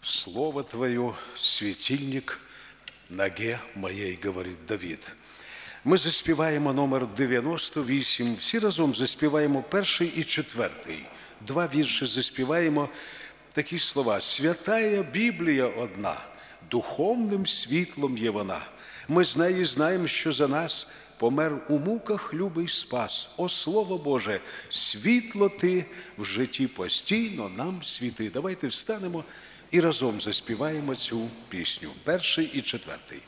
Слово Твое – светильник ноге моей, говорить Давид. Ми заспіваємо номер 98. Всі разом заспіваємо перший і четвертий. Два вірші заспіваємо. Такі слова. «Святая Біблія одна, духовним світлом є вона. Ми з неї знаємо, що за нас помер у муках любий спас. О, Слово Боже, світло Ти в житті постійно нам світи». Давайте встанемо і разом заспіваємо цю пісню. Перший і четвертий.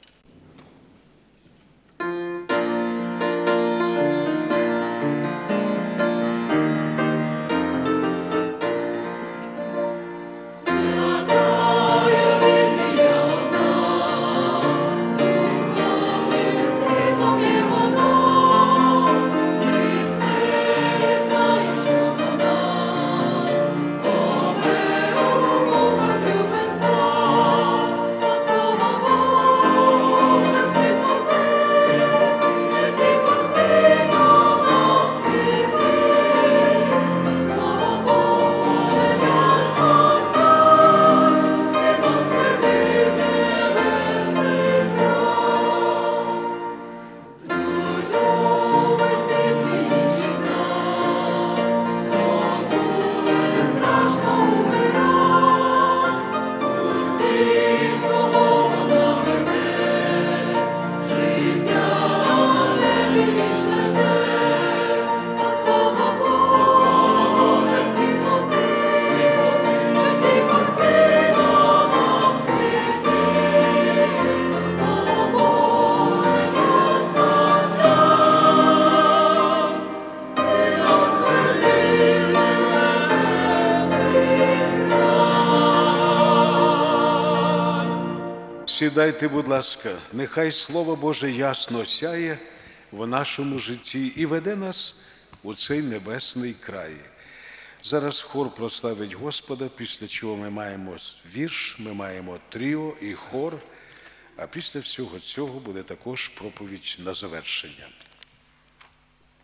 Сідайте, будь ласка, нехай Слово Боже ясно сяє в нашому житті і веде нас у цей небесний край. Зараз хор прославить Господа, після чого ми маємо вірш, ми маємо тріо і хор, а після всього цього буде також проповідь на завершення.